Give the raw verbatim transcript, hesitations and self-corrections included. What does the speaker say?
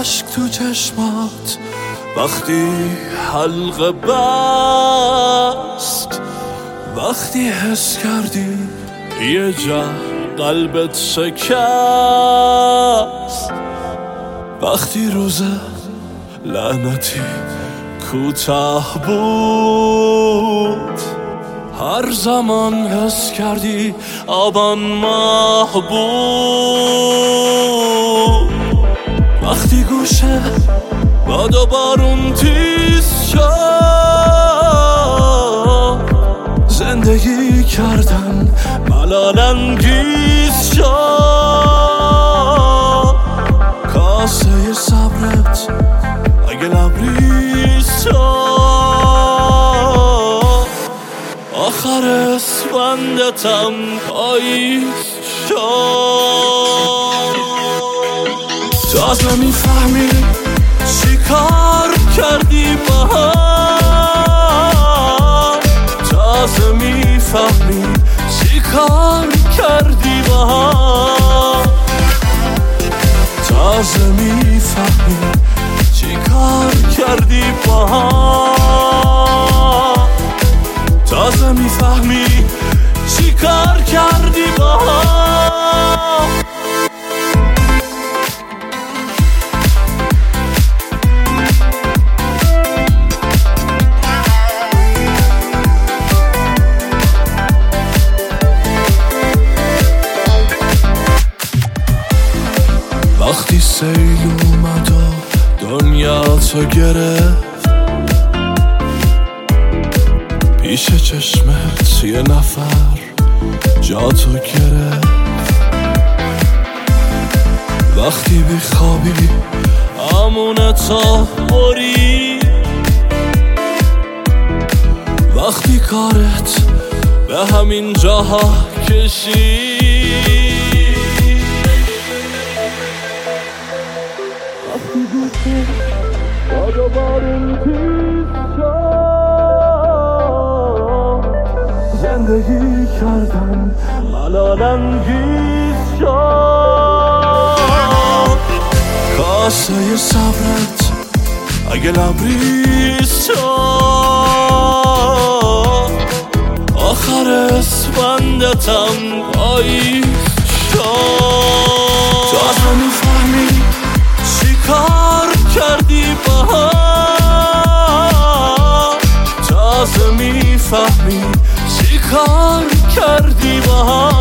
عشق تو چشمات وقتی حلقه بست، وقتی حس کردی یه جا قلبت شکست، وقتی روز لعنتی کوتاه بود، هر زمان حس کردی آبان ماه بود، وقتی گوشه باد و بارون تیز شد، زندگی کردن ملال انگیز شد، کاسه صبرت اگه لبریز شد، آخر اسفندتم پاییز شد. تو از نمیفهمی چی کار کردی با هم، تازه میفهمی چی کار کردی با هم، تازه میفهمی چی کار کردی با هم، تازه میفهمی چی کار کردی با هم. وقتی سیل اومد و دنیا تو گرفت، پیش چشمت یه نفر جا تو گرفت، وقتی بخوابی امونتا بری، وقتی کارت به همین جاها کشی، وقتی گوشه باد و بارون تیز شد، زندگی کردن ملال انگیز شد، کاسه صبرت اگه لبریز شد، آخر اسفندتم پاییز شد. تو از نمیفهمی چی کار کردی با هم، تازه میفهمی چی کار کردی با هم.